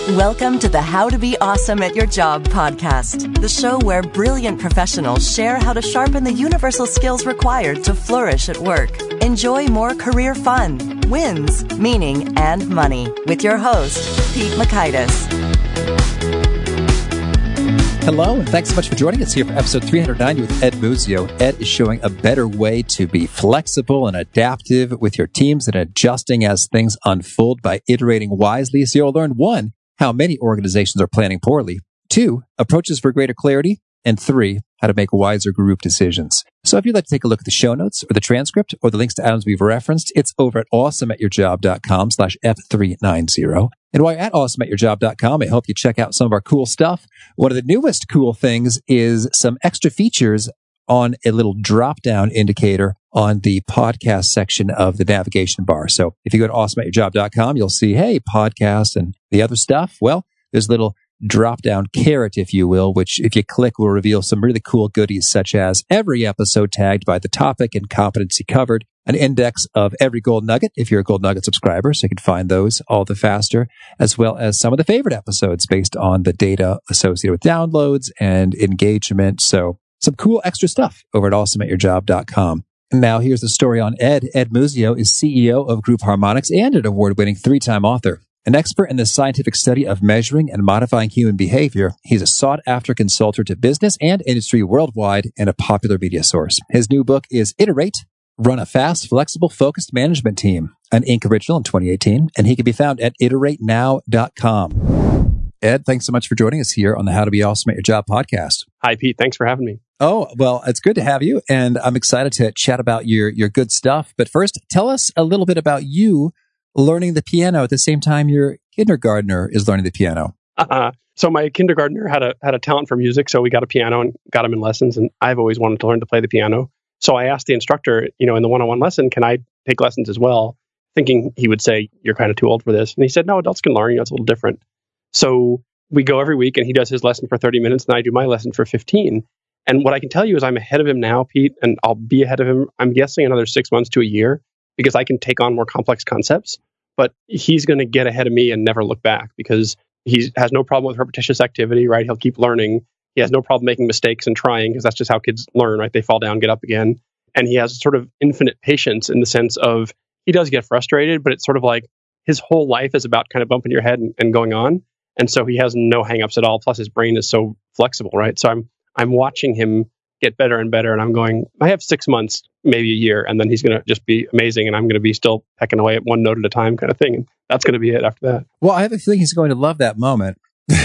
Welcome to the How to Be Awesome at Your Job podcast, the show where brilliant professionals share how to sharpen the universal skills required to flourish at work. Enjoy more career fun, wins, meaning, and money with your host, Pete Mockaitis. Hello, and thanks so much for joining us here for episode 390 with Ed Muzio. Ed is showing a better way to be flexible and adaptive with your teams and adjusting as things unfold by iterating wisely. So you'll learn, 1, how many organizations are planning poorly, 2, approaches for greater clarity, and 3, how to make wiser group decisions. So if you'd like to take a look at the show notes or the transcript or the links to items we've referenced, it's over at awesomeatyourjob.com/F390. And while you're at awesomeatyourjob.com, I hope you check out some of our cool stuff. One of the newest cool things is some extra features on a little drop-down indicator on the podcast section of the navigation bar. So if you go to awesomeatyourjob.com, you'll see, hey, podcast and the other stuff. Well, there's a little drop-down carrot, if you will, which if you click will reveal some really cool goodies, such as every episode tagged by the topic and competency covered, an index of every gold nugget if you're a gold nugget subscriber, so you can find those all the faster, as well as some of the favorite episodes based on the data associated with downloads and engagement. So some cool extra stuff over at awesomeatyourjob.com. Now here's the story on Ed. Ed Muzio is CEO of Group Harmonics and an award-winning 3-time author. An expert in the scientific study of measuring and modifying human behavior, he's a sought-after consultant to business and industry worldwide and a popular media source. His new book is Iterate, Run a Fast, Flexible, Focused Management Team, an Inc. original in 2018, and he can be found at iteratenow.com. Ed, thanks so much for joining us here on the How to Be Awesome at Your Job podcast. Hi, Pete. Thanks for having me. Oh, well, it's good to have you, and I'm excited to chat about your good stuff. But first, tell us a little bit about you learning the piano at the same time your kindergartner is learning the piano. So my kindergartner had a talent for music, so we got a piano and got him in lessons, and I've always wanted to learn to play the piano. So I asked the instructor, in the one-on-one lesson, can I take lessons as well? Thinking he would say, you're kind of too old for this. And he said, no, adults can learn, it's a little different. So we go every week and he does his lesson for 30 minutes and I do my lesson for 15. And what I can tell you is I'm ahead of him now, Pete, and I'll be ahead of him, I'm guessing another 6 months to a year, because I can take on more complex concepts. But he's going to get ahead of me and never look back, because he has no problem with repetitious activity, right? He'll keep learning. He has no problem making mistakes and trying, because that's just how kids learn, right? They fall down, get up again. And he has sort of infinite patience in the sense of he does get frustrated, but it's sort of like his whole life is about kind of bumping your head and going on. And so he has no hangups at all. Plus his brain is so flexible, right? So I'm watching him get better and better. And I'm going, I have 6 months, maybe a year, and then he's going to just be amazing. And I'm going to be still pecking away at one note at a time kind of thing. And that's going to be it after that. Well, I have a feeling he's going to love that moment.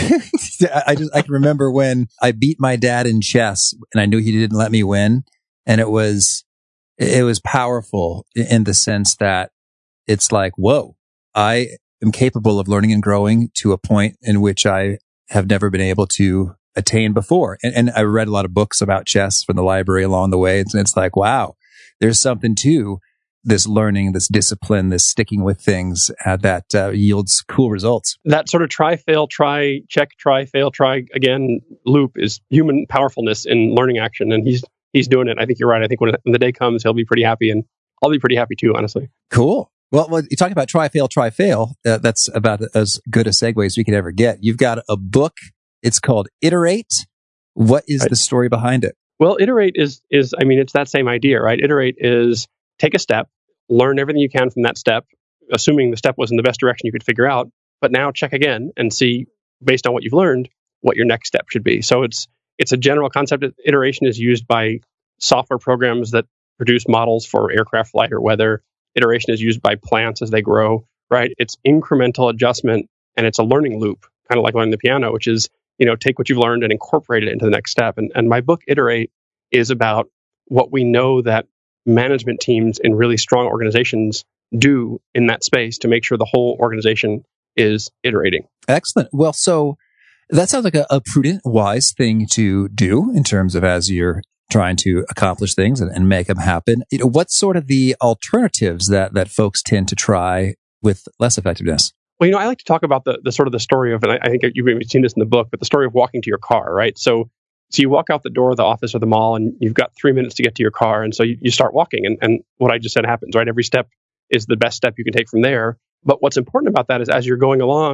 I can remember when I beat my dad in chess and I knew he didn't let me win. And it was powerful in the sense that it's like, whoa, I am capable of learning and growing to a point in which I have never been able to attain before. And I read a lot of books about chess from the library along the way. And it's like, wow, there's something to this learning, this discipline, this sticking with things that yields cool results. That sort of try, fail, try, check, try, fail, try again loop is human powerfulness in learning action. And he's doing it. I think you're right. I think when the day comes, he'll be pretty happy, and I'll be pretty happy too, honestly. Cool. Well, you talk about try, fail. That's about as good a segue as we could ever get. You've got a book. It's called Iterate. What is the story behind it? Well, Iterate is it's that same idea, right? Iterate is take a step, learn everything you can from that step, assuming the step was in the best direction you could figure out, but now check again and see, based on what you've learned, what your next step should be. So it's a general concept. Iteration is used by software programs that produce models for aircraft flight or weather. Iteration is used by plants as they grow, right? It's incremental adjustment, and it's a learning loop, kind of like learning the piano, which is, take what you've learned and incorporate it into the next step. And my book, Iterate, is about what we know that management teams in really strong organizations do in that space to make sure the whole organization is iterating. Excellent. Well, so that sounds like a prudent, wise thing to do in terms of as you're trying to accomplish things and make them happen. What's sort of the alternatives that folks tend to try with less effectiveness? Well, I like to talk about the sort of the story of, and I think you've maybe seen this in the book, but the story of walking to your car, right? So you walk out the door of the office or the mall, and you've got 3 minutes to get to your car, and so you start walking, and what I just said happens, right? Every step is the best step you can take from there. But what's important about that is as you're going along,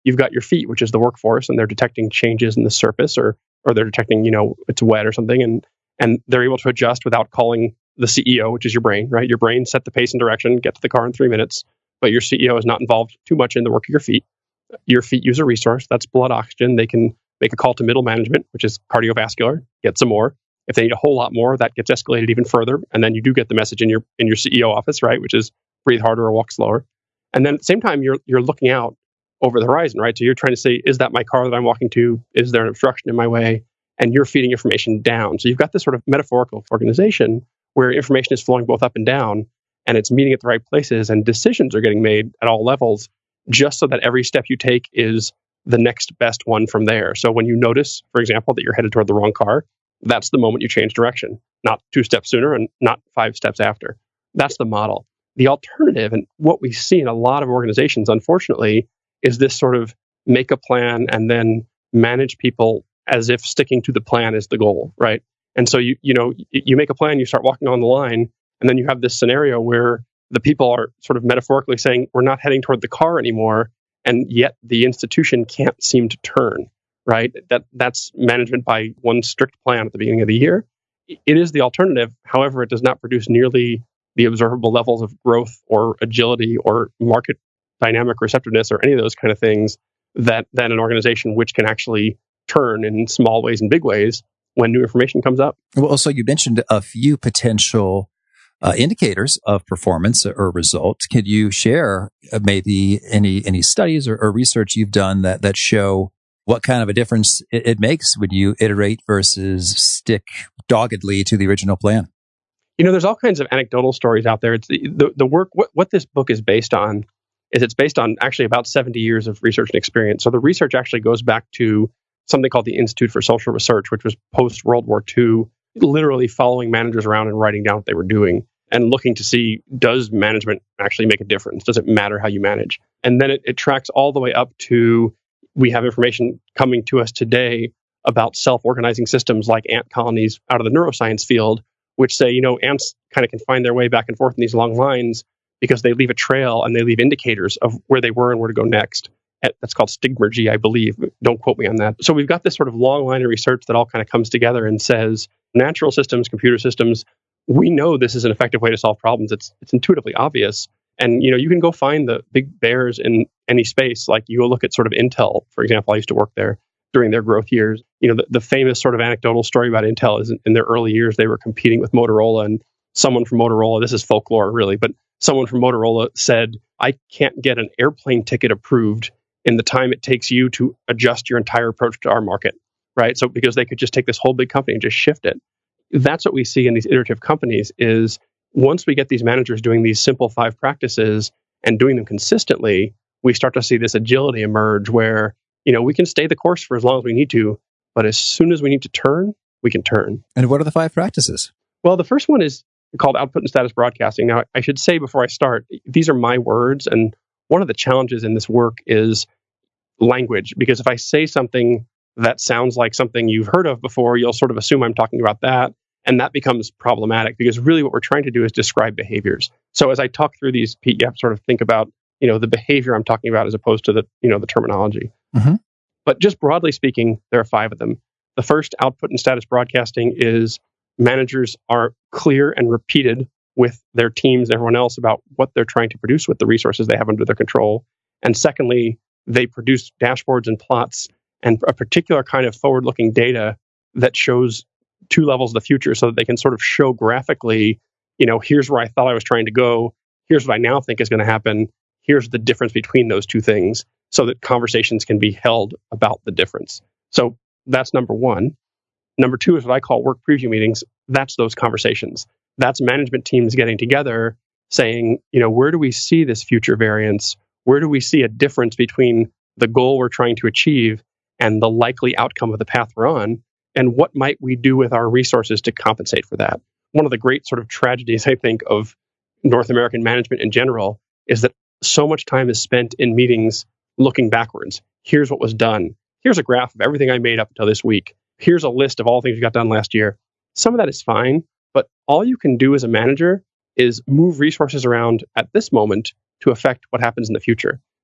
you've got your feet, which is the workforce, and they're detecting changes in the surface, or they're detecting, it's wet or something, and they're able to adjust without calling the CEO, which is your brain, right? Your brain set the pace and direction, get to the car in 3 minutes, but your CEO is not involved too much in the work of your feet. Your feet use a resource, that's blood oxygen. They can make a call to middle management, which is cardiovascular, get some more. If they need a whole lot more, that gets escalated even further. And then you do get the message in your CEO office, right? Which is breathe harder or walk slower. And then at the same time, you're looking out over the horizon, right? So you're trying to say, is that my car that I'm walking to? Is there an obstruction in my way? And you're feeding information down. So you've got this sort of metaphorical organization where information is flowing both up and down, and it's meeting at the right places, and decisions are getting made at all levels, just so that every step you take is the next best one from there. So when you notice, for example, that you're headed toward the wrong car, that's the moment you change direction, not 2 steps sooner and not 5 steps after. That's the model. The alternative, and what we see in a lot of organizations, unfortunately, is this sort of make a plan and then manage people as if sticking to the plan is the goal, right? And so you make a plan, you start walking on the line, and then you have this scenario where the people are sort of metaphorically saying, we're not heading toward the car anymore, and yet the institution can't seem to turn, right? That's management by one strict plan at the beginning of the year. It is the alternative. However, it does not produce nearly the observable levels of growth or agility or market dynamic receptiveness or any of those kind of things that an organization which can actually turn in small ways and big ways when new information comes up. Well, so you mentioned a few potential indicators of performance or results. Could you share maybe any studies or research you've done that show what kind of a difference it makes when you iterate versus stick doggedly to the original plan? There's all kinds of anecdotal stories out there. It's the work, what this book is based on is it's based on actually about 70 years of research and experience. So the research actually goes back to something called the Institute for Social Research, which was post-World War II, literally following managers around and writing down what they were doing and looking to see, does management actually make a difference? Does it matter how you manage? And then it tracks all the way up to, we have information coming to us today about self-organizing systems like ant colonies out of the neuroscience field, which say, ants kind of can find their way back and forth in these long lines because they leave a trail and they leave indicators of where they were and where to go next. That's called stigmergy, I believe. Don't quote me on that. So we've got this sort of long line of research that all kind of comes together and says, natural systems, computer systems, we know this is an effective way to solve problems. It's intuitively obvious. And, you can go find the big bears in any space. Like you go look at sort of Intel, for example. I used to work there during their growth years. The famous sort of anecdotal story about Intel is in their early years, they were competing with Motorola, and someone from Motorola, this is folklore really, but someone from Motorola said, I can't get an airplane ticket approved in the time it takes you to adjust your entire approach to our market, right? So because they could just take this whole big company and just shift it. That's what we see in these iterative companies is once we get these managers doing these simple 5 practices and doing them consistently, we start to see this agility emerge where, we can stay the course for as long as we need to, but as soon as we need to turn, we can turn. And what are the 5 practices? Well, the first one is called output and status broadcasting. Now, I should say before I start, these are my words, and one of the challenges in this work is language, because if I say something that sounds like something you've heard of before, you'll sort of assume I'm talking about that, and that becomes problematic because really what we're trying to do is describe behaviors. So as I talk through these, Pete, you have to sort of think about, the behavior I'm talking about as opposed to the terminology. Mm-hmm. But just broadly speaking, there are 5 of them. The first, output and status broadcasting, is managers are clear and repeated with their teams and everyone else about what they're trying to produce with the resources they have under their control. And secondly, they produce dashboards and plots and a particular kind of forward-looking data that shows 2 levels of the future so that they can sort of show graphically, here's where I thought I was trying to go. Here's what I now think is going to happen. Here's the difference between those 2 things so that conversations can be held about the difference. So that's number 1. Number 2 is what I call work preview meetings. That's those conversations. That's management teams getting together saying, where do we see this future variance? Where do we see a difference between the goal we're trying to achieve and the likely outcome of the path we're on? And what might we do with our resources to compensate for that? One of the great sort of tragedies, I think, of North American management in general is that so much time is spent in meetings looking backwards. Here's what was done. Here's a graph of everything I made up until this week. Here's a list of all things we got done last year. Some of that is fine, but all you can do as a manager is move resources around at this moment to affect what happens in the future.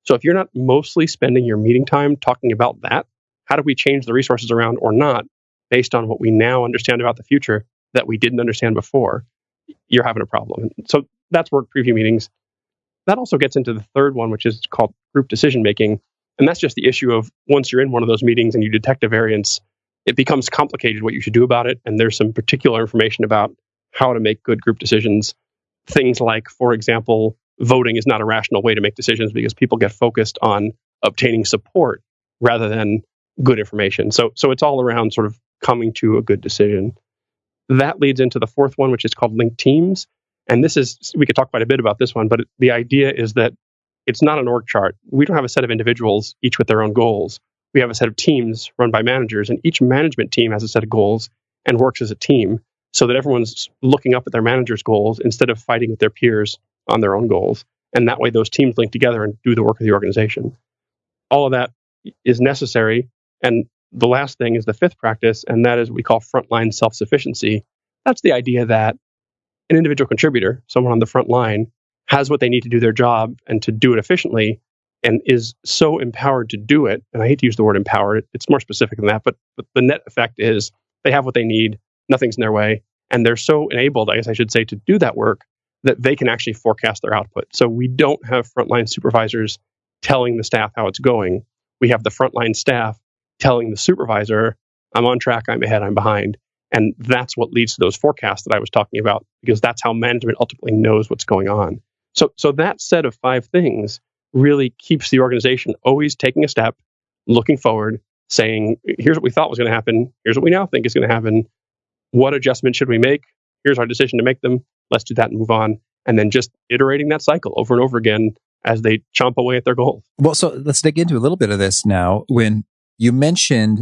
So if you're not mostly spending your meeting time talking about that, how do we change the resources around or not based on what we now understand about the future that we didn't understand before? You're having a problem. So that's work preview meetings. That also gets into the third one, which is called group decision making. And that's just the issue of once you're in one of those meetings and you detect a variance, it becomes complicated what you should do about it. And there's some particular information about how to make good group decisions. Things like, for example, voting is not a rational way to make decisions because people get focused on obtaining support rather than good information. So it's all around sort of coming to a good decision. That leads into the fourth one, which is called linked teams. And this is, we could talk quite a bit about this one, but the idea is that it's not an org chart. We don't have a set of individuals, each with their own goals. We have a set of teams run by managers, and each management team has a set of goals and works as a team so that everyone's looking up at their manager's goals instead of fighting with their peers on their own goals. And that way those teams link together and do the work of the organization. All of that is necessary. And the last thing is the fifth practice, and that is what we call frontline self-sufficiency. That's the idea that an individual contributor, someone on the front line, has what they need to do their job and to do it efficiently and is so empowered to do it. And I hate to use the word empowered. It's more specific than that. But the net effect is they have what they need. Nothing's in their way. And they're so enabled, I guess I should say, to do that work that they can actually forecast their output. So we don't have frontline supervisors telling the staff how it's going. We have the frontline staff telling the supervisor, I'm on track, I'm ahead, I'm behind. And that's what leads to those forecasts that I was talking about, because that's how management ultimately knows what's going on. So that set of 5 things really keeps the organization always taking a step, looking forward, saying, here's what we thought was going to happen. Here's what we now think is going to happen. What adjustments should we make? Here's our decision to make them. Let's do that and move on. And then just iterating that cycle over and over again as they chomp away at their goals. Well, so let's dig into a little bit of this now. When you mentioned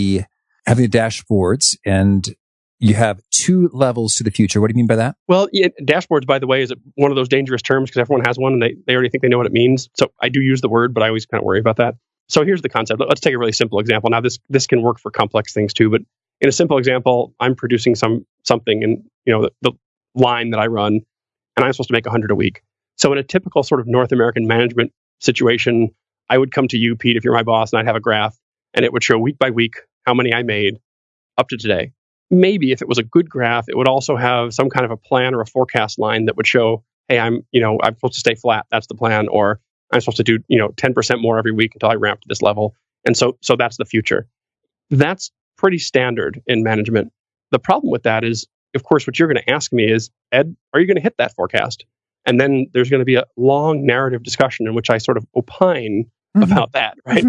having the dashboards and you have 2 levels to the future. What do you mean by that? Well, dashboards, by the way, is one of those dangerous terms because everyone has one and they already think they know what it means. So I do use the word, but I always kind of worry about that. So here's the concept. Let's take a really simple example. Now, this can work for complex things too, but in a simple example, I'm producing something in the line that I run, and I'm supposed to make 100 a week. So in a typical sort of North American management situation, I would come to you, Pete, if you're my boss, and I'd have a graph, and it would show week by week how many I made up to today. Maybe if it was a good graph, it would also have some kind of a plan or a forecast line that would show, hey, I'm supposed to stay flat. That's the plan. Or I'm supposed to do, 10% more every week until I ramp to this level. And so that's the future. That's pretty standard in management. The problem with that is, of course, what you're going to ask me is, Ed, are you going to hit that forecast? And then there's going to be a long narrative discussion in which I sort of opine about that, right?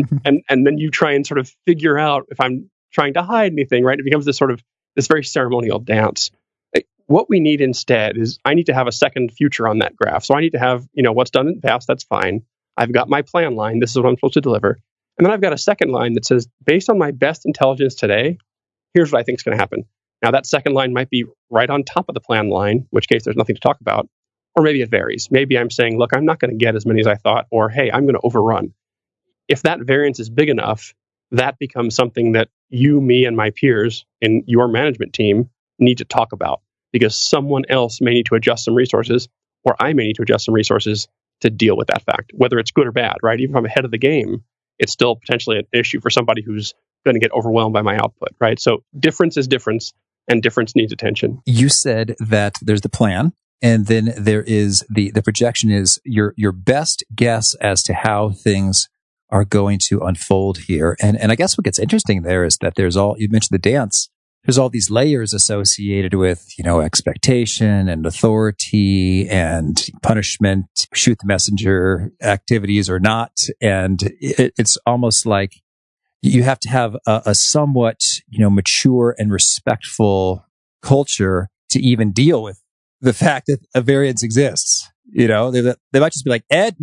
and then you try and sort of figure out if I'm trying to hide anything, right? It becomes this very ceremonial dance. What we need instead is I need to have a second future on that graph. So I need to have, what's done in the past, that's fine. I've got my plan line. This is what I'm supposed to deliver. And then I've got a second line that says, based on my best intelligence today, here's what I think is going to happen. Now, that second line might be right on top of the plan line, in which case there's nothing to talk about. Or maybe it varies. Maybe I'm saying, look, I'm not going to get as many as I thought, or hey, I'm going to overrun. If that variance is big enough, that becomes something that you, me, and my peers in your management team need to talk about, because someone else may need to adjust some resources, or I may need to adjust some resources to deal with that fact, whether it's good or bad, right? Even if I'm ahead of the game, it's still potentially an issue for somebody who's going to get overwhelmed by my output, right? So difference is difference, and difference needs attention. You said that there's the plan, and then there is the projection is your best guess as to how things are going to unfold here. And I guess what gets interesting there is that you mentioned the dance, there's all these layers associated with, expectation and authority and punishment, shoot the messenger activities or not. And it's almost like you have to have a somewhat, mature and respectful culture to even deal with the fact that a variance exists. They might just be like, Ed,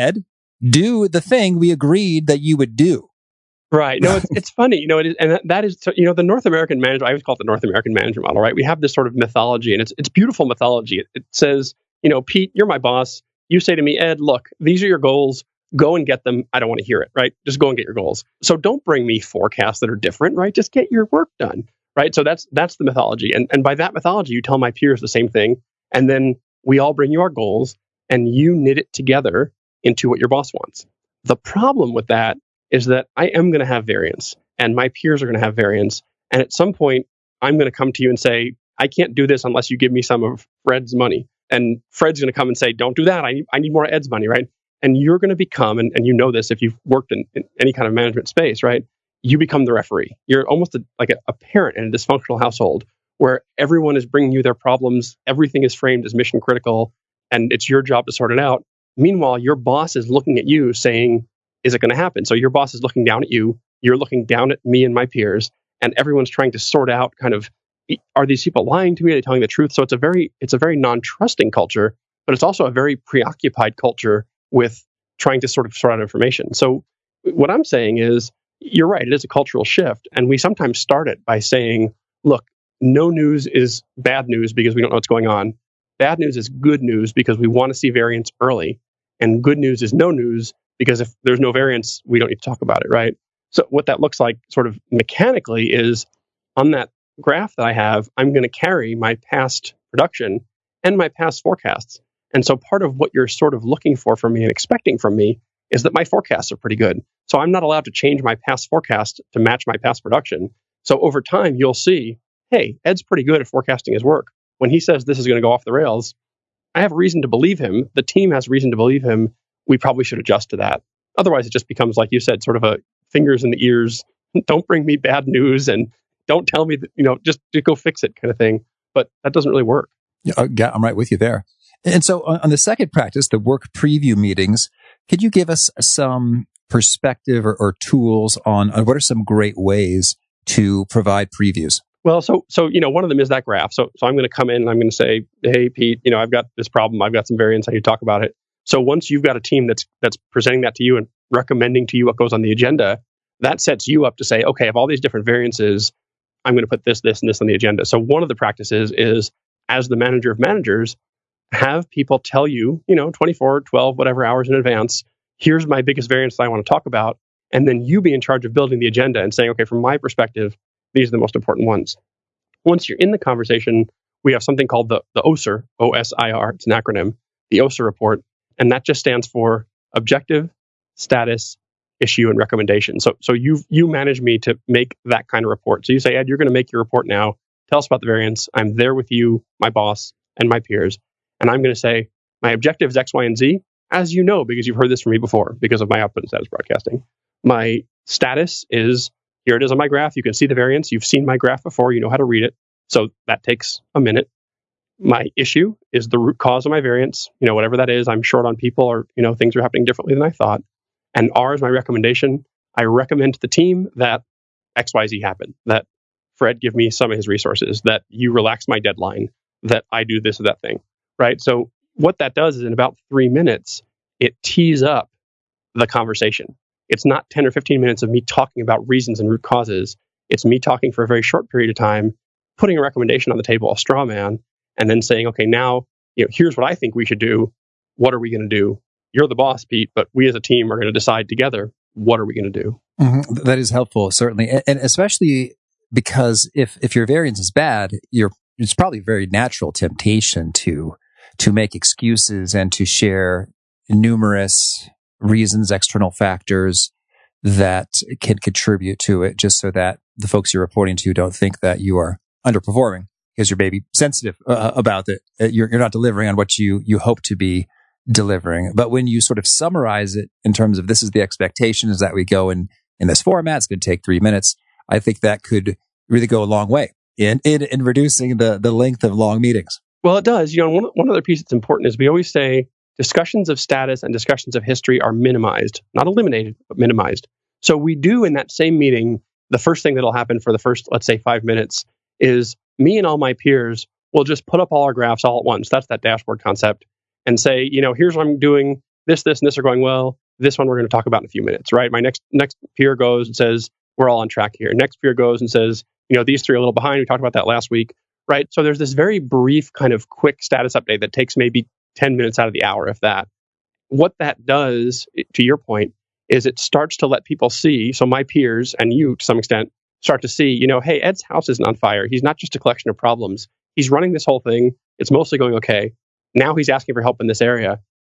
do the thing we agreed that you would do. Right. No, it's funny, it is, and that is, the North American management, I always call it the North American management model, right? We have this sort of mythology, and it's beautiful mythology. It says, Pete, you're my boss. You say to me, Ed, look, these are your goals. Go and get them. I don't want to hear it, right? Just go and get your goals. So don't bring me forecasts that are different, right? Just get your work done, right? So that's the mythology. And by that mythology, you tell my peers the same thing. And then we all bring you our goals, and you knit it together into what your boss wants. The problem with that is that I am going to have variance, and my peers are going to have variance. And at some point, I'm going to come to you and say, I can't do this unless you give me some of Fred's money. And Fred's going to come and say, don't do that. I need more Ed's money, right? And you're going to become, and you know this if you've worked in any kind of management space, right? You become the referee. You're almost like a parent in a dysfunctional household where everyone is bringing you their problems. Everything is framed as mission critical, and it's your job to sort it out. Meanwhile, your boss is looking at you saying, is it going to happen? So your boss is looking down at you. You're looking down at me and my peers, and everyone's trying to sort out kind of, are these people lying to me? Are they telling the truth? So it's a very non-trusting culture, but it's also a very preoccupied culture with trying to sort out information. So what I'm saying is, you're right, it is a cultural shift. And we sometimes start it by saying, look, no news is bad news because we don't know what's going on. Bad news is good news because we want to see variance early. And good news is no news because if there's no variance, we don't need to talk about it, right? So what that looks like sort of mechanically is on that graph that I have, I'm going to carry my past production and my past forecasts. And so part of what you're sort of looking for from me and expecting from me is that my forecasts are pretty good. So I'm not allowed to change my past forecast to match my past production. So over time, you'll see, hey, Ed's pretty good at forecasting his work. When he says this is going to go off the rails, I have reason to believe him. The team has reason to believe him. We probably should adjust to that. Otherwise, it just becomes, like you said, sort of a fingers in the ears. Don't bring me bad news and don't tell me that, just to go fix it kind of thing. But that doesn't really work. Yeah, I'm right with you there. And so on the second practice, the work preview meetings, could you give us some perspective or tools on what are some great ways to provide previews? Well, so one of them is that graph. So I'm going to come in and I'm going to say, hey, Pete, I've got this problem. I've got some variance. I need to talk about it. So once you've got a team that's presenting that to you and recommending to you what goes on the agenda, that sets you up to say, okay, of all these different variances, I'm going to put this, this, and this on the agenda. So one of the practices is, as the manager of managers, have people tell you, 24, 12, whatever hours in advance, here's my biggest variance that I want to talk about. And then you be in charge of building the agenda and saying, okay, from my perspective, these are the most important ones. Once you're in the conversation, we have something called the OSIR, O-S-I-R, it's an acronym, the OSIR report. And that just stands for objective, status, issue, and recommendation. So you manage me to make that kind of report. So you say, Ed, you're going to make your report now. Tell us about the variance. I'm there with you, my boss, and my peers. And I'm going to say, my objective is X, Y, and Z, as you know, because you've heard this from me before, because of my output and status broadcasting. My status is, here it is on my graph. You can see the variance. You've seen my graph before. You know how to read it. So that takes a minute. My issue is the root cause of my variance. Whatever that is, I'm short on people or, things are happening differently than I thought. And R is my recommendation. I recommend to the team that X, Y, Z happen, that Fred give me some of his resources, that you relax my deadline, that I do this or that thing, right? So what that does is in about 3 minutes, it tees up the conversation. It's not 10 or 15 minutes of me talking about reasons and root causes. It's me talking for a very short period of time, putting a recommendation on the table, a straw man, and then saying, okay, now, here's what I think we should do. What are we going to do? You're the boss, Pete, but we as a team are going to decide together, what are we going to do? Mm-hmm. That is helpful, certainly. And especially because if your variance is bad, it's probably a very natural temptation to make excuses and to share numerous reasons, external factors that can contribute to it, just so that the folks you're reporting to don't think that you are underperforming because you're maybe sensitive about it. You're not delivering on what you hope to be delivering. But when you sort of summarize it in terms of this is the expectation is that we go in this format, it's going to take 3 minutes. I think that could really go a long way in reducing the length of long meetings. Well, it does. One other piece that's important is we always say discussions of status and discussions of history are minimized, not eliminated, but minimized. So we do in that same meeting, the first thing that'll happen for the first, let's say 5 minutes is me and all my peers will just put up all our graphs all at once. That's that dashboard concept. And say, here's what I'm doing. This, and this are going well. This one we're going to talk about in a few minutes, right? My next peer goes and says, we're all on track here. Next peer goes and says, these three are a little behind. We talked about that last week, right? So there's this very brief kind of quick status update that takes maybe 10 minutes out of the hour, if that. What that does, to your point, is it starts to let people see, so my peers and you to some extent, start to see, hey, Ed's house isn't on fire. He's not just a collection of problems. He's running this whole thing. It's mostly going okay. Now he's asking for help in this area.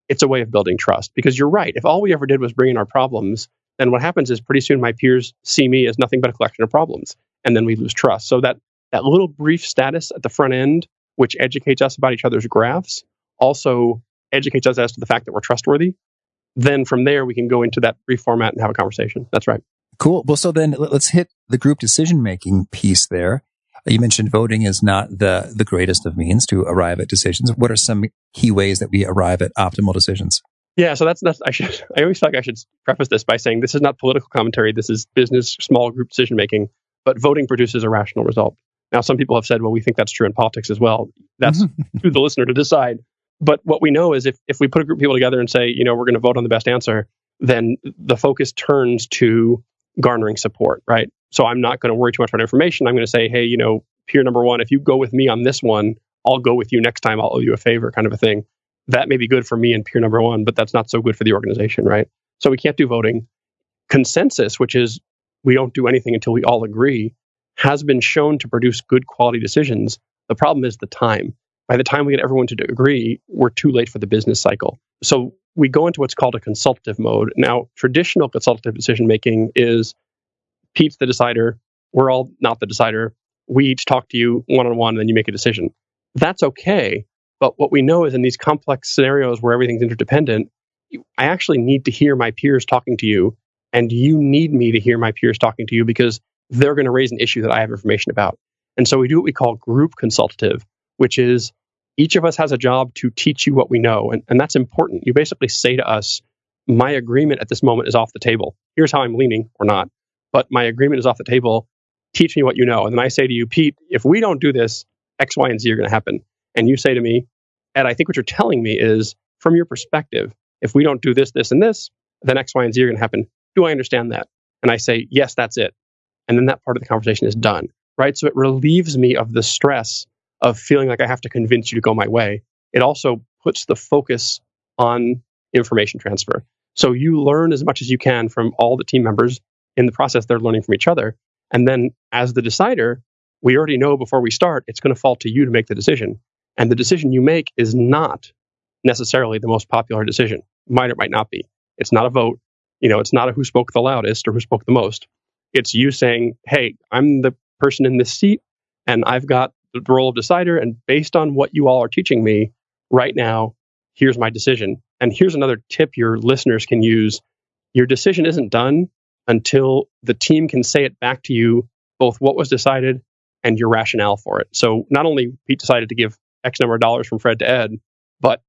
it's a way of building trust. Because you're right. If all we ever did was bring in our problems, then what happens is pretty soon my peers see me as nothing but a collection of problems. And then we lose trust. So that little brief status at the front end, which educates us about each other's graphs, also educates us as to the fact that we're trustworthy. Then from there, we can go into that brief format and have a conversation. That's right. Cool. Well, so then let's hit the group decision-making piece there. You mentioned voting is not the greatest of means to arrive at decisions. What are some key ways that we arrive at optimal decisions? Yeah, so that's I always feel like I should preface this by saying this is not political commentary. This is business, small group decision making. But voting produces a rational result. Now, some people have said, well, we think that's true in politics as well. That's to the listener to decide. But what we know is if we put a group of people together and say, we're going to vote on the best answer, then the focus turns to garnering support, right? So I'm not going to worry too much about information. I'm going to say, hey, peer number one, if you go with me on this one, I'll go with you next time. I'll owe you a favor, kind of a thing. That may be good for me and peer number one, but that's not so good for the organization, right? So we can't do voting. Consensus, which is we don't do anything until we all agree, has been shown to produce good quality decisions. The problem is the time. By the time we get everyone to agree, we're too late for the business cycle. So we go into what's called a consultative mode. Now, traditional consultative decision-making is Pete's the decider. We're all not the decider. We each talk to you one-on-one, and then you make a decision. That's okay. But what we know is in these complex scenarios where everything's interdependent, I actually need to hear my peers talking to you, and you need me to hear my peers talking to you because they're going to raise an issue that I have information about. And so we do what we call group consultative, which is each of us has a job to teach you what we know. And that's important. You basically say to us, my agreement at this moment is off the table. Here's how I'm leaning or not. But my agreement is off the table. Teach me what you know. And then I say to you, Pete, if we don't do this, X, Y, and Z are going to happen. And you say to me, Ed, I think what you're telling me is, from your perspective, if we don't do this, this, and this, then X, Y, and Z are going to happen. Do I understand that? And I say, yes, that's it. And then that part of the conversation is done, right? So it relieves me of the stress of feeling like I have to convince you to go my way. It also puts the focus on information transfer. So you learn as much as you can from all the team members. In the process, they're learning from each other. And then as the decider, we already know before we start, it's going to fall to you to make the decision. And the decision you make is not necessarily the most popular decision. Might or might not be. It's not a vote. It's not a who spoke the loudest or who spoke the most. It's you saying, hey, I'm the person in this seat and I've got the role of decider. And based on what you all are teaching me right now, here's my decision. And here's another tip your listeners can use. Your decision isn't done until the team can say it back to you, both what was decided and your rationale for it. So not only Pete decided to give X number of dollars from Fred to Ed, but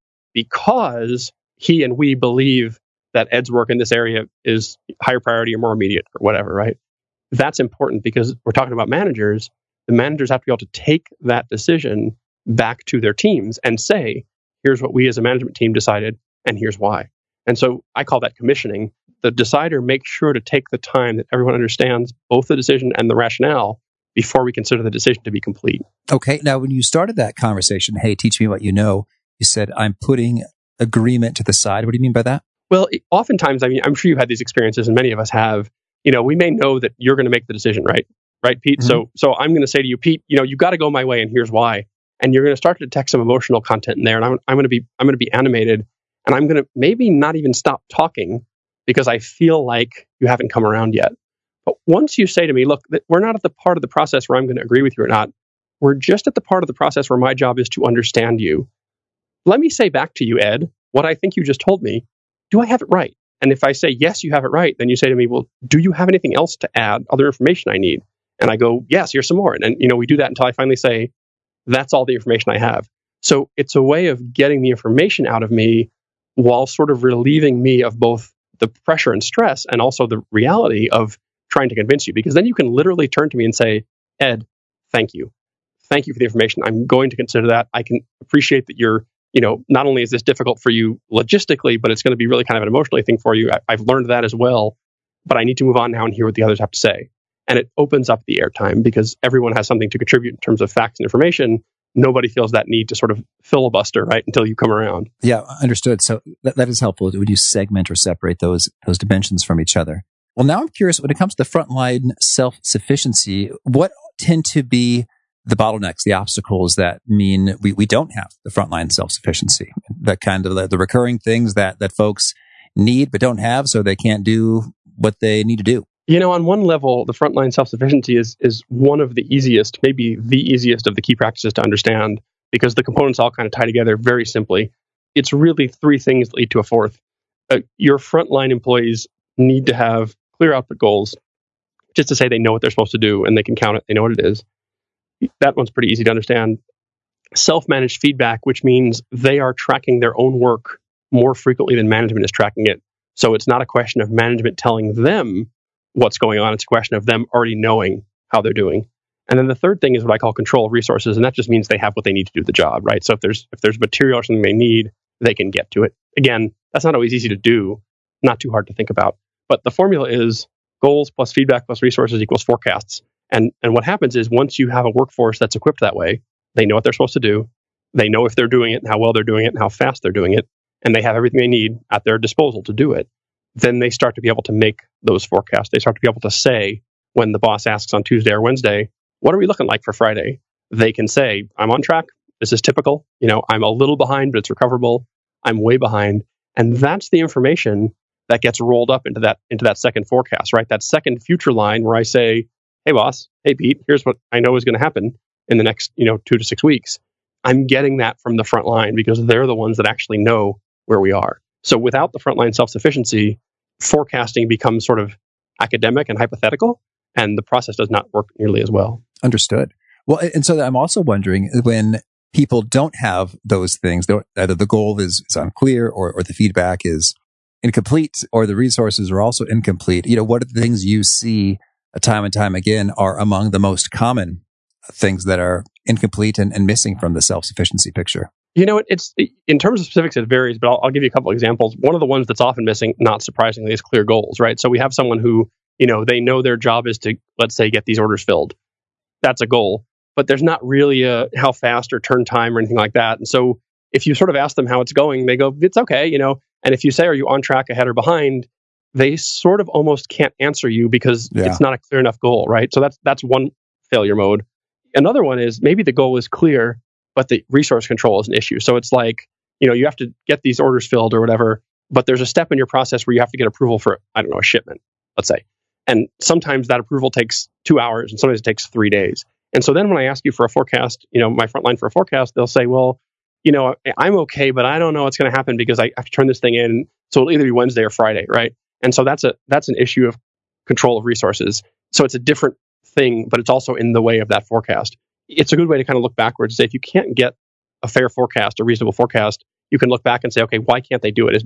because he and we believe that Ed's work in this area is higher priority or more immediate or whatever, right? That's important because we're talking about managers. The managers have to be able to take that decision back to their teams and say, here's what we as a management team decided, and here's why. And so I call that commissioning. The decider makes sure to take the time that everyone understands both the decision and the rationale before we consider the decision to be complete. Okay. Now, when you started that conversation, hey, teach me what you know, you said, I'm putting agreement to the side. What do you mean by that? Well, oftentimes, I'm sure you've had these experiences, and many of us have. We may know that you're going to make the decision, right? Right, Pete? Mm-hmm. So I'm going to say to you, Pete, you got to go my way, and here's why. And you're going to start to detect some emotional content in there, and I'm going to be animated, and I'm going to maybe not even stop talking because I feel like you haven't come around yet. But once you say to me, look, we're not at the part of the process where I'm going to agree with you or not. We're just at the part of the process where my job is to understand you. Let me say back to you, Ed, what I think you just told me. Do I have it right? And if I say, yes, you have it right, then you say to me, well, do you have anything else to add, other information I need? And I go, yes, here's some more. And we do that until I finally say, that's all the information I have. So it's a way of getting the information out of me while sort of relieving me of both the pressure and stress and also the reality of trying to convince you. Because then you can literally turn to me and say, Ed, thank you. Thank you for the information. I'm going to consider that. I can appreciate that you're, not only is this difficult for you logistically, but it's going to be really kind of an emotional thing for you. I've learned that as well, but I need to move on now and hear what the others have to say. And it opens up the airtime because everyone has something to contribute in terms of facts and information. Nobody feels that need to sort of filibuster, right, until you come around. Yeah, understood. So that is helpful. Would you segment or separate those dimensions from each other? Well, now I'm curious, when it comes to the frontline self-sufficiency, what tend to be the bottlenecks, the obstacles that mean we don't have the frontline self-sufficiency, that kind of the recurring things that folks need but don't have, so they can't do what they need to do? On one level, the frontline self-sufficiency is one of the easiest, maybe the easiest of the key practices to understand, because the components all kind of tie together very simply. It's really three things that lead to a fourth. Your frontline employees need to have clear output goals, just to say they know what they're supposed to do and they can count it, they know what it is. That one's pretty easy to understand. Self-managed feedback, which means they are tracking their own work more frequently than management is tracking it. So it's not a question of management telling them what's going on. It's a question of them already knowing how they're doing. And then the third thing is what I call control of resources, and that just means they have what they need to do the job, right? So if there's material or something they need, they can get to it. Again, that's not always easy to do, not too hard to think about. But the formula is goals plus feedback plus resources equals forecasts. And what happens is once you have a workforce that's equipped that way, they know what they're supposed to do, they know if they're doing it and how well they're doing it and how fast they're doing it, and they have everything they need at their disposal to do it, then they start to be able to make those forecasts. They start to be able to say, when the boss asks on Tuesday or Wednesday, what are we looking like for Friday? They can say, I'm on track. This is typical. I'm a little behind, but it's recoverable. I'm way behind. And that's the information that gets rolled up into that second forecast, right? That second future line where I say, hey boss, hey Pete, here's what I know is going to happen in the next 2 to 6 weeks. I'm getting that from the front line because they're the ones that actually know where we are. So without the frontline self-sufficiency, forecasting becomes sort of academic and hypothetical, and the process does not work nearly as well. Understood. Well, and so I'm also wondering, when people don't have those things, either the goal is unclear or the feedback is incomplete or the resources are also incomplete, what are the things you see time and time again are among the most common things that are incomplete and missing from the self-sufficiency picture? It's in terms of specifics, it varies, but I'll give you a couple examples. One of the ones that's often missing, not surprisingly, is clear goals, right? So we have someone who, they know their job is to, let's say, get these orders filled. That's a goal, but there's not really a how fast or turn time or anything like that. And so if you sort of ask them how it's going, they go, it's okay, And if you say, are you on track, ahead, or behind? They sort of almost can't answer you because it's not a clear enough goal, right? So that's one failure mode. Another one is maybe the goal is clear, but the resource control is an issue. So it's like, you have to get these orders filled or whatever, but there's a step in your process where you have to get approval for, a shipment, let's say. And sometimes that approval takes 2 hours and sometimes it takes 3 days. And so then when I ask you for a forecast, my frontline for a forecast, they'll say, well, I'm okay, but I don't know what's going to happen because I have to turn this thing in. So it'll either be Wednesday or Friday, right? And so that's an issue of control of resources. So it's a different thing, but it's also in the way of that forecast. It's a good way to kind of look backwards and say, if you can't get a fair forecast, a reasonable forecast, you can look back and say, okay, why can't they do it? Is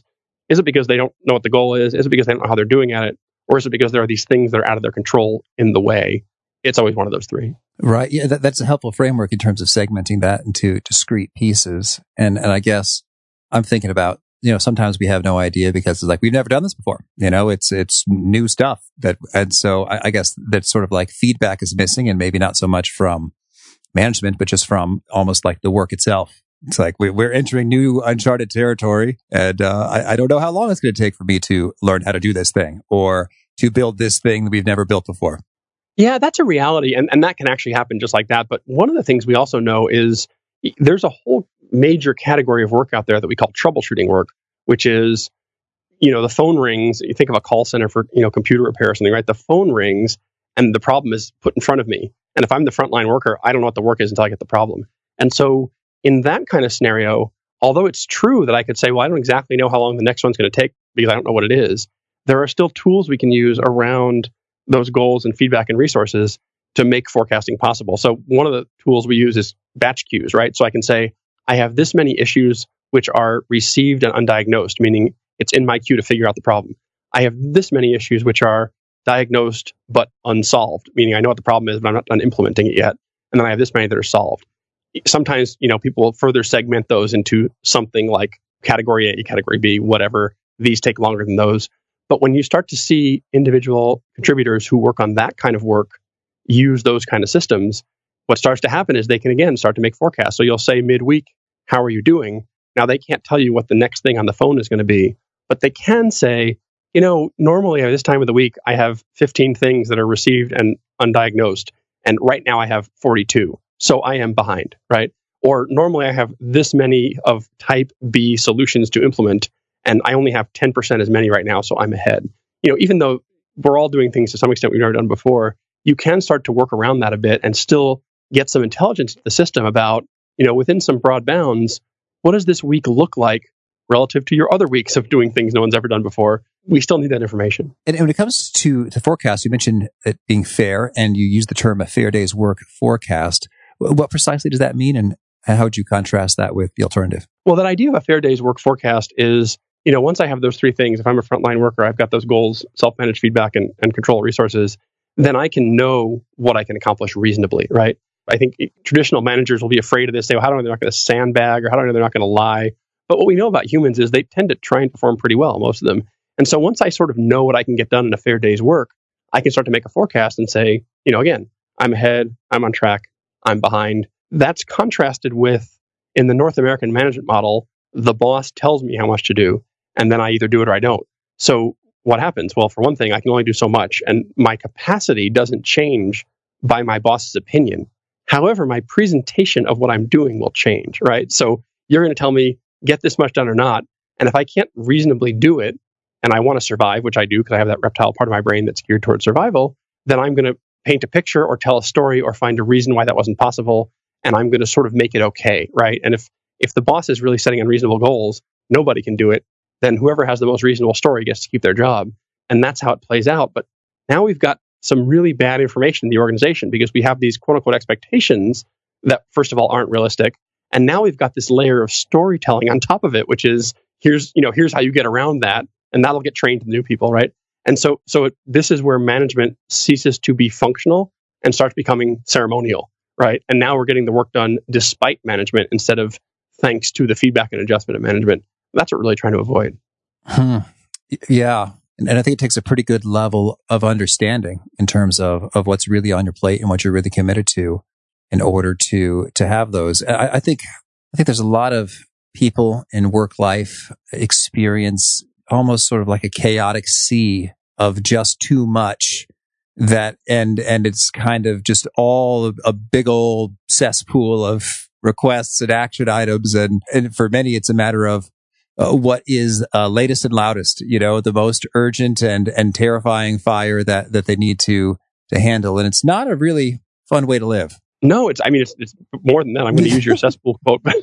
it because they don't know what the goal is? Is it because they don't know how they're doing at it? Or is it because there are these things that are out of their control in the way? It's always one of those three. Right. Yeah, that's a helpful framework in terms of segmenting that into discrete pieces. And I guess I'm thinking about, sometimes we have no idea because it's like, we've never done this before. It's new stuff and so I guess that's sort of like feedback is missing, and maybe not so much from management, but just from almost like the work itself. It's like we're entering new uncharted territory, and I don't know how long it's going to take for me to learn how to do this thing or to build this thing that we've never built before. Yeah, that's a reality, and that can actually happen just like that. But one of the things we also know is there's a whole major category of work out there that we call troubleshooting work, which is, the phone rings. You think of a call center for, computer repair or something, right? The phone rings and the problem is put in front of me. And if I'm the frontline worker, I don't know what the work is until I get the problem. And so in that kind of scenario, although it's true that I could say, well, I don't exactly know how long the next one's going to take because I don't know what it is, there are still tools we can use around those goals and feedback and resources to make forecasting possible. So one of the tools we use is batch queues, right? So I can say, I have this many issues which are received and undiagnosed, meaning it's in my queue to figure out the problem. I have this many issues which are diagnosed but unsolved, meaning I know what the problem is, but I'm not done implementing it yet. And then I have this many that are solved. Sometimes, people will further segment those into something like category A, category B, whatever. These take longer than those. But when you start to see individual contributors who work on that kind of work use those kind of systems, what starts to happen is they can, again, start to make forecasts. So you'll say midweek, how are you doing? Now, they can't tell you what the next thing on the phone is going to be, but they can say, normally at this time of the week, I have 15 things that are received and undiagnosed. And right now I have 42. So I am behind, right? Or normally I have this many of type B solutions to implement, and I only have 10% as many right now, so I'm ahead. Even though we're all doing things to some extent we've never done before, you can start to work around that a bit and still get some intelligence to the system about, within some broad bounds, what does this week look like relative to your other weeks of doing things no one's ever done before? We still need that information. And when it comes to forecast, you mentioned it being fair, and you used the term a fair day's work forecast. What precisely does that mean, and how would you contrast that with the alternative? Well, that idea of a fair day's work forecast is, once I have those three things, if I'm a frontline worker, I've got those goals, self-managed feedback, and control resources, then I can know what I can accomplish reasonably, right? I think traditional managers will be afraid of this. Say, well, how do I know they're not going to sandbag, or how do I know they're not going to lie? But what we know about humans is they tend to try and perform pretty well, most of them. And so once I sort of know what I can get done in a fair day's work, I can start to make a forecast and say, again, I'm ahead, I'm on track, I'm behind. That's contrasted with, in the North American management model, the boss tells me how much to do, and then I either do it or I don't. So what happens? Well, for one thing, I can only do so much, and my capacity doesn't change by my boss's opinion. However, my presentation of what I'm doing will change, right? So you're going to tell me, get this much done or not, and if I can't reasonably do it, and I want to survive, which I do because I have that reptile part of my brain that's geared towards survival, then I'm going to paint a picture or tell a story or find a reason why that wasn't possible, and I'm going to sort of make it okay, right? And if the boss is really setting unreasonable goals, nobody can do it, then whoever has the most reasonable story gets to keep their job. And that's how it plays out. But now we've got some really bad information in the organization because we have these quote unquote expectations that, first of all, aren't realistic. And now we've got this layer of storytelling on top of it, which is here's how you get around that. And that'll get trained to new people, right? And so this is where management ceases to be functional and starts becoming ceremonial, right? And now we're getting the work done despite management instead of thanks to the feedback and adjustment of management. That's what we're really trying to avoid. Yeah. And I think it takes a pretty good level of understanding in terms of what's really on your plate and what you're really committed to in order to have those. I think there's a lot of people in work life experience almost sort of like a chaotic sea of just too much that and it's kind of just all a big old cesspool of requests and action items. And for many, it's a matter of what is latest and loudest, the most urgent and terrifying fire that they need to handle. And it's not a really fun way to live. No, it's more than that. I'm going to use your cesspool quote, but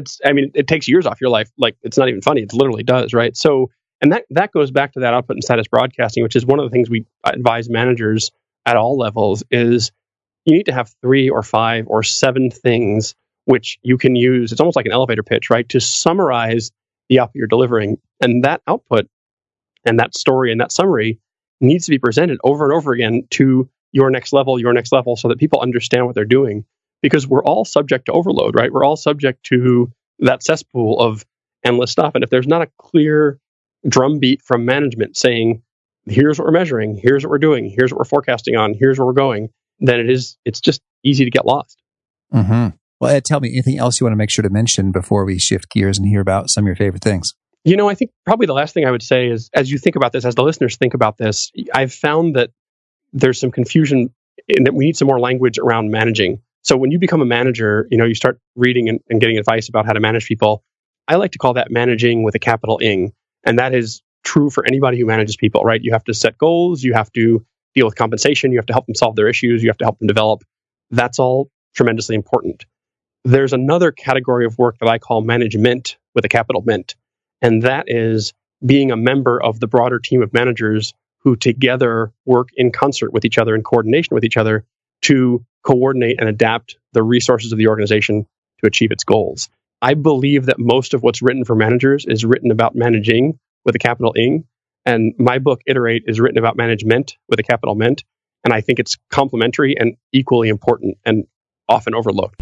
it takes years off your life. Like, it's not even funny. It literally does, right? So, and that goes back to that output and status broadcasting, which is one of the things we advise managers at all levels is you need to have 3 or 5 or 7 things which you can use. It's almost like an elevator pitch, right? To summarize the output you're delivering. And that output and that story and that summary needs to be presented over and over again to your next level, so that people understand what they're doing. Because we're all subject to overload, right? We're all subject to that cesspool of endless stuff. And if there's not a clear drumbeat from management saying, here's what we're measuring, here's what we're doing, here's what we're forecasting on, here's where we're going, then it's just easy to get lost. Mm-hmm. Well, Ed, tell me anything else you want to make sure to mention before we shift gears and hear about some of your favorite things. I think probably the last thing I would say is, as you think about this, as the listeners think about this, I've found that there's some confusion in that we need some more language around managing. So when you become a manager, you start reading and getting advice about how to manage people. I like to call that managing with a capital ing. And that is true for anybody who manages people, right? You have to set goals, you have to deal with compensation, you have to help them solve their issues, you have to help them develop. That's all tremendously important. There's another category of work that I call management with a capital ment. And that is being a member of the broader team of managers who together work in concert with each other, in coordination with each other, to coordinate and adapt the resources of the organization to achieve its goals. I believe that most of what's written for managers is written about managing with a capital ing. And my book, Iterate, is written about management with a capital ment. And I think it's complementary and equally important and often overlooked.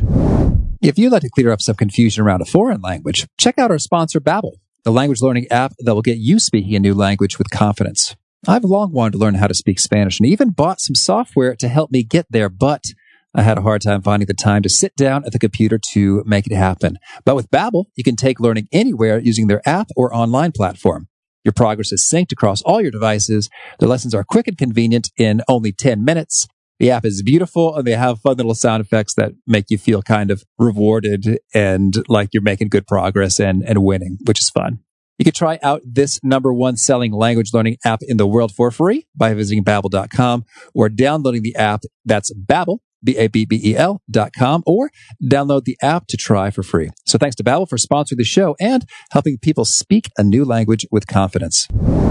If you'd like to clear up some confusion around a foreign language, check out our sponsor, Babbel, the language learning app that will get you speaking a new language with confidence. I've long wanted to learn how to speak Spanish and even bought some software to help me get there, but I had a hard time finding the time to sit down at the computer to make it happen. But with Babbel, you can take learning anywhere using their app or online platform. Your progress is synced across all your devices. The lessons are quick and convenient in only 10 minutes. The app is beautiful, and they have fun little sound effects that make you feel kind of rewarded and like you're making good progress and winning, which is fun. You can try out this #1 selling language learning app in the world for free by visiting Babbel.com or downloading the app. That's Babbel, Babbel.com, or download the app to try for free. So thanks to Babbel for sponsoring the show and helping people speak a new language with confidence.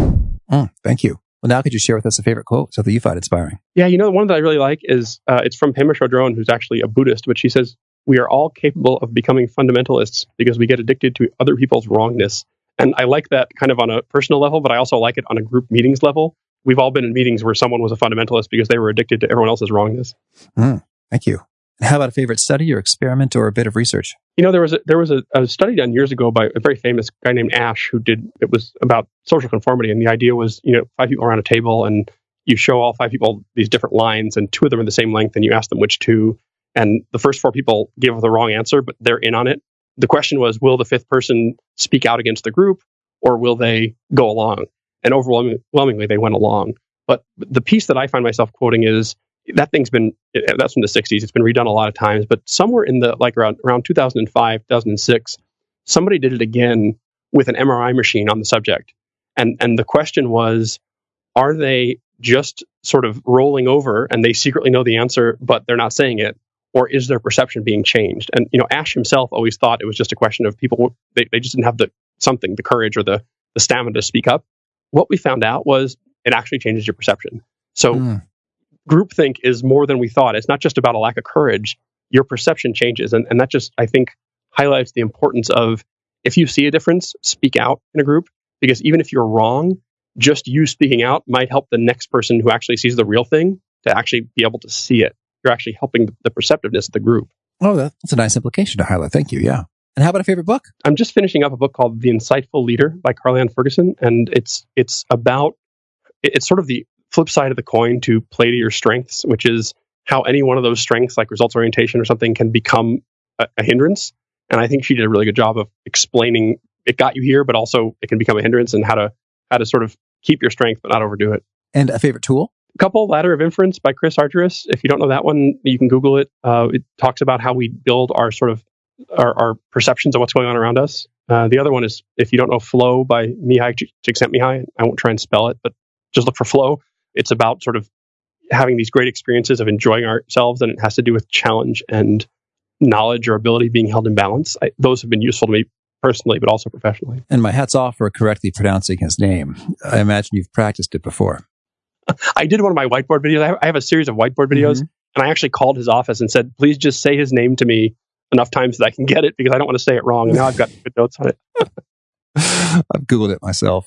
Thank you. Well, now could you share with us a favorite quote, something you find inspiring? Yeah, the one that I really like is, it's from Pema Chodron, who's actually a Buddhist, but she says, "We are all capable of becoming fundamentalists because we get addicted to other people's wrongness." And I like that kind of on a personal level, but I also like it on a group meetings level. We've all been in meetings where someone was a fundamentalist because they were addicted to everyone else's wrongness. Thank you. And how about a favorite study or experiment or a bit of research? There was a study done years ago by a very famous guy named Ash it was about social conformity. And the idea was, 5 people around a table and you show all 5 people these different lines and 2 of them are the same length and you ask them which 2. And the first 4 people give the wrong answer, but they're in on it. The question was, will the 5th person speak out against the group or will they go along? And overwhelmingly, they went along. But the piece that I find myself quoting is, that's from the 60s. It's been redone a lot of times, but somewhere in the around 2005, 2006, somebody did it again with an MRI machine on the subject. And the question was, are they just sort of rolling over and they secretly know the answer, but they're not saying it? Or is their perception being changed? And, Ash himself always thought it was just a question of people, they just didn't have the courage or the stamina to speak up. What we found out was it actually changes your perception. So groupthink is more than we thought. It's not just about a lack of courage. Your perception changes. And that just, I think, highlights the importance of, if you see a difference, speak out in a group. Because even if you're wrong, just you speaking out might help the next person who actually sees the real thing to actually be able to see it. You're actually helping the perceptiveness of the group. Oh, that's a nice implication to highlight. Thank you. Yeah. And how about a favorite book? I'm just finishing up a book called The Insightful Leader by Carl-Ann Ferguson. And it's sort of the flip side of the coin to play to your strengths, which is how any one of those strengths, like results orientation or something, can become a hindrance. And I think she did a really good job of explaining it got you here, but also it can become a hindrance, and how to sort of keep your strength but not overdo it. And a favorite tool? A couple, Ladder of Inference by Chris Argyris. If you don't know that one, you can Google it. It talks about how we build our sort of our perceptions of what's going on around us. The other one is, if you don't know, Flow by Mihai Csikszentmihalyi. I won't try and spell it, but just look for Flow. It's about sort of having these great experiences of enjoying ourselves, and it has to do with challenge and knowledge or ability being held in balance. Those have been useful to me personally, but also professionally. And my hat's off for correctly pronouncing his name. I imagine you've practiced it before. I did one of my whiteboard videos. I have a series of whiteboard videos, and I actually called his office and said, please just say his name to me enough times that I can get it, because I don't want to say it wrong. And now I've got good notes on it. I've Googled it myself.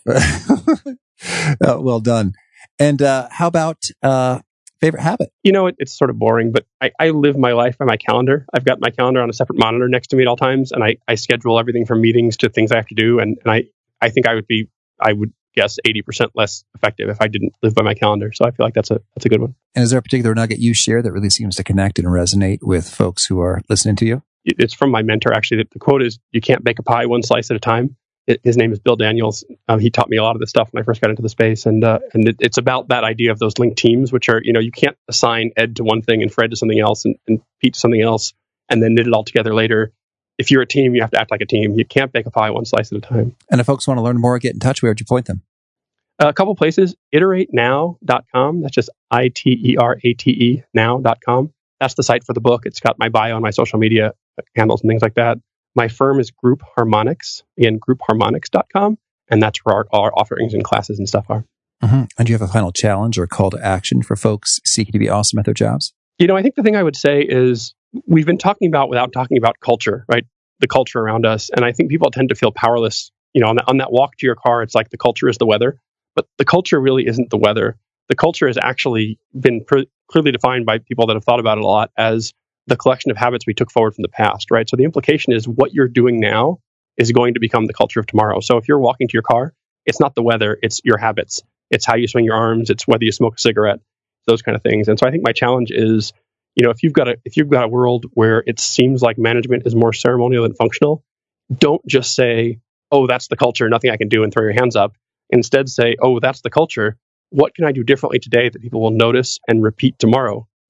Well done. And how about favorite habit? It's sort of boring, but I live my life by my calendar. I've got my calendar on a separate monitor next to me at all times, and I schedule everything from meetings to things I have to do. And I think I would guess 80% less effective if I didn't live by my calendar. So I feel like that's a good one. And is there a particular nugget you share that really seems to connect and resonate with folks who are listening to you? It's from my mentor, actually. The quote is, "You can't bake a pie one slice at a time." His name is Bill Daniels. He taught me a lot of this stuff when I first got into the space. And it's about that idea of those linked teams, which are, you can't assign Ed to one thing and Fred to something else and Pete to something else and then knit it all together later. If you're a team, you have to act like a team. You can't bake a pie one slice at a time. And if folks want to learn more, get in touch, where would you point them? A couple places. iteratenow.com. That's just ITERATE now.com. That's the site for the book. It's got my bio and my social media handles and things like that. My firm is Group Harmonics, again, groupharmonics.com. And that's where our offerings and classes and stuff are. And do you have a final challenge or call to action for folks seeking to be awesome at their jobs? I think the thing I would say is, we've been talking about, without talking about culture, right? The culture around us. And I think people tend to feel powerless. On that walk to your car, it's like the culture is the weather. But the culture really isn't the weather. The culture has actually been clearly defined by people that have thought about it a lot as the collection of habits we took forward from the past, right? So the implication is what you're doing now is going to become the culture of tomorrow. So if you're walking to your car, it's not the weather, it's your habits. It's how you swing your arms, it's whether you smoke a cigarette, those kind of things. And so I think my challenge is, if you've got a world where it seems like management is more ceremonial than functional, don't just say, oh, that's the culture, nothing I can do, and throw your hands up. Instead say, oh, that's the culture. What can I do differently today that people will notice and repeat tomorrow?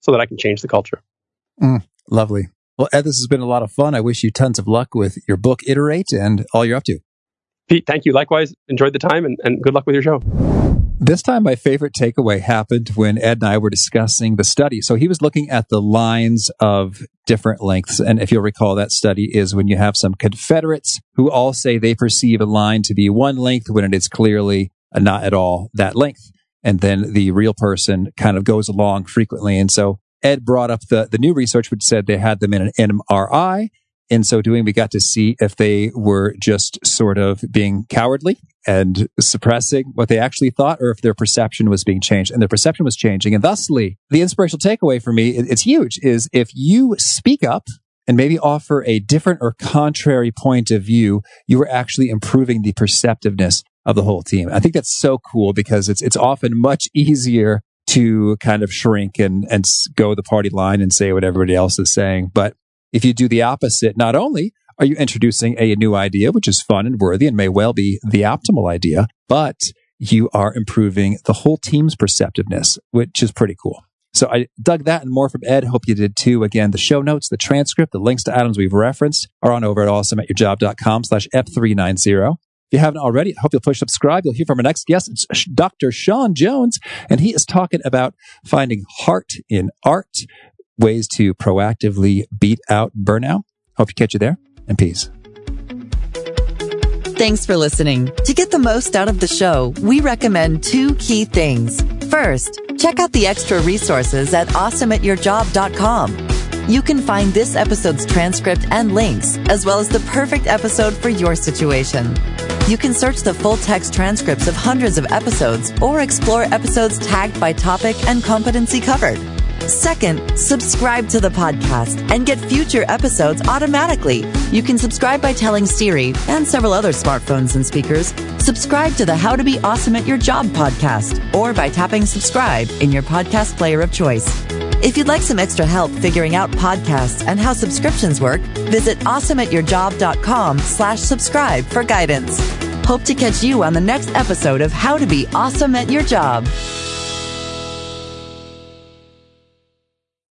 so that I can change the culture. Lovely. Well, Ed, this has been a lot of fun. I wish you tons of luck with your book, Iterate, and all you're up to. Pete, thank you. Likewise, enjoyed the time and good luck with your show. This time, my favorite takeaway happened when Ed and I were discussing the study. So he was looking at the lines of different lengths. And if you'll recall, that study is when you have some Confederates who all say they perceive a line to be one length when it is clearly not at all that length. And then the real person kind of goes along frequently. And so Ed brought up the new research, which said they had them in an MRI. In so doing, we got to see if they were just sort of being cowardly and suppressing what they actually thought, or if their perception was being changed. And their perception was changing. And thusly, the inspirational takeaway for me, it's huge, is if you speak up and maybe offer a different or contrary point of view, you are actually improving the perceptiveness of the whole team. I think that's so cool because it's often much easier to kind of shrink and go the party line and say what everybody else is saying. But if you do the opposite, not only are you introducing a new idea, which is fun and worthy and may well be the optimal idea, but you are improving the whole team's perceptiveness, which is pretty cool. So I dug that and more from Ed. Hope you did too. Again, the show notes, the transcript, the links to items we've referenced are on over at awesomeatyourjob.com/F390. If you haven't already, I hope you'll push subscribe. You'll hear from our next guest. It's Dr. Sean Jones, and he is talking about finding heart in art, ways to proactively beat out burnout. Hope you catch you there, and peace. Thanks for listening. To get the most out of the show, we recommend 2 key things. First, check out the extra resources at awesomeatyourjob.com. You can find this episode's transcript and links, as well as the perfect episode for your situation. You can search the full-text transcripts of hundreds of episodes or explore episodes tagged by topic and competency covered. Second, subscribe to the podcast and get future episodes automatically. You can subscribe by telling Siri and several other smartphones and speakers, subscribe to the How to Be Awesome at Your Job podcast, or by tapping subscribe in your podcast player of choice. If you'd like some extra help figuring out podcasts and how subscriptions work, visit awesomeatyourjob.com/subscribe for guidance. Hope to catch you on the next episode of How to Be Awesome at Your Job.